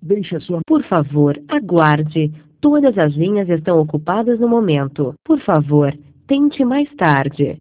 Deixe a sua... Por favor, aguarde. Todas as linhas estão ocupadas no momento. Por favor, tente mais tarde.